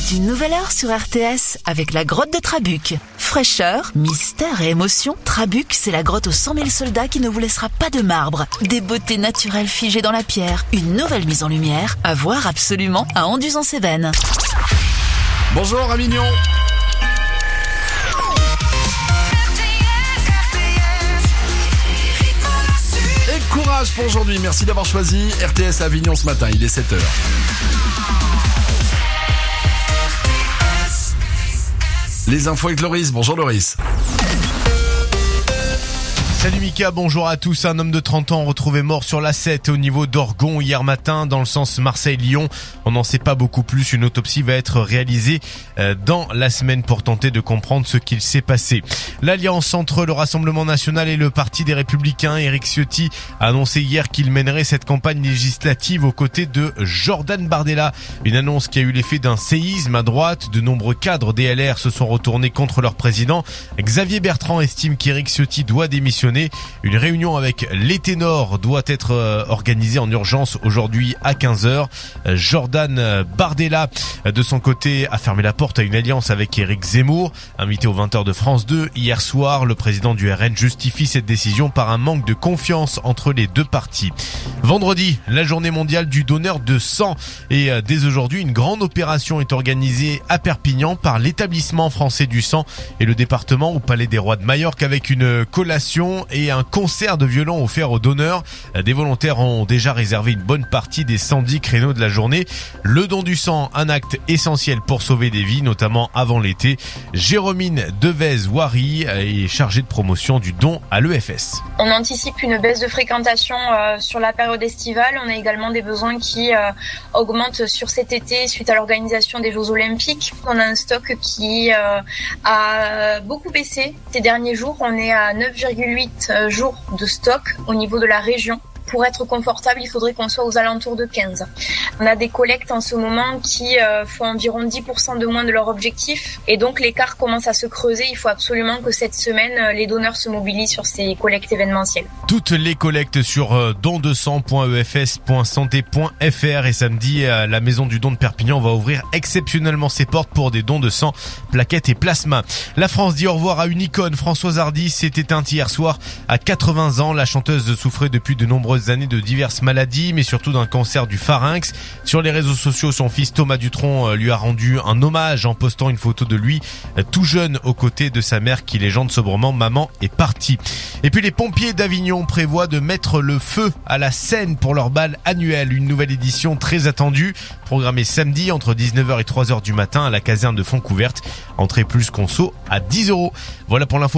C'est une nouvelle heure sur RTS avec la grotte de Trabuc. Fraîcheur, mystère et émotion, Trabuc, c'est la grotte aux 100 000 soldats qui ne vous laissera pas de marbre. Des beautés naturelles figées dans la pierre, une nouvelle mise en lumière, à voir absolument à Anduze-en-Cévennes. Bonjour Avignon. Et courage pour aujourd'hui, merci d'avoir choisi RTS Avignon ce matin, il est 7h. Les infos avec Loris. Bonjour Loris. Salut Mika, bonjour à tous. Un homme de 30 ans retrouvé mort sur l'A7 au niveau d'Orgon hier matin dans le sens Marseille-Lyon. On n'en sait pas beaucoup plus. Une autopsie va être réalisée dans la semaine pour tenter de comprendre ce qu'il s'est passé. L'alliance entre le Rassemblement National et le Parti des Républicains, Éric Ciotti, a annoncé hier qu'il mènerait cette campagne législative aux côtés de Jordan Bardella. Une annonce qui a eu l'effet d'un séisme à droite. De nombreux cadres des LR se sont retournés contre leur président. Xavier Bertrand estime qu'Éric Ciotti doit démissionner. Une réunion avec les ténors doit être organisée en urgence aujourd'hui à 15h. Jordan Bardella, de son côté, a fermé la porte à une alliance avec Éric Zemmour. Invité aux 20h de France 2 hier soir, le président du RN justifie cette décision par un manque de confiance entre les deux partis. Vendredi, la journée mondiale du donneur de sang. Et dès aujourd'hui, une grande opération est organisée à Perpignan par l'établissement français du sang et le département au Palais des Rois de Majorque avec une collation et un concert de violon offert aux donneurs. Des volontaires ont déjà réservé une bonne partie des 110 créneaux de la journée. Le don du sang, un acte essentiel pour sauver des vies, notamment avant l'été. Jérôme Devez-Wary est chargée de promotion du don à l'EFS. On anticipe une baisse de fréquentation sur la période estivale. On a également des besoins qui augmentent sur cet été suite à l'organisation des Jeux Olympiques. On a un stock qui a beaucoup baissé ces derniers jours. On est à 9,8 jours de stock au niveau de la région. Pour être confortable, il faudrait qu'on soit aux alentours de 15. On a des collectes en ce moment qui font environ 10% de moins de leur objectif. Et donc l'écart commence à se creuser. Il faut absolument que cette semaine, les donneurs se mobilisent sur ces collectes événementielles. Toutes les collectes sur dondesang.efs.santé.fr. Et samedi, la maison du don de Perpignan va ouvrir exceptionnellement ses portes pour des dons de sang, plaquettes et plasma. La France dit au revoir à une icône. Françoise Hardy s'est éteinte hier soir à 80 ans. La chanteuse souffrait depuis de nombreuses années de diverses maladies, mais surtout d'un cancer du pharynx. Sur les réseaux sociaux, son fils Thomas Dutronc lui a rendu un hommage en postant une photo de lui tout jeune aux côtés de sa mère qui légende sobrement « Maman est partie ». Et puis les pompiers d'Avignon prévoient de mettre le feu à la Seine pour leur bal annuel. Une nouvelle édition très attendue, programmée samedi entre 19h et 3h du matin à la caserne de Fontcouverte. Entrée plus conso à 10 €. Voilà pour l'info.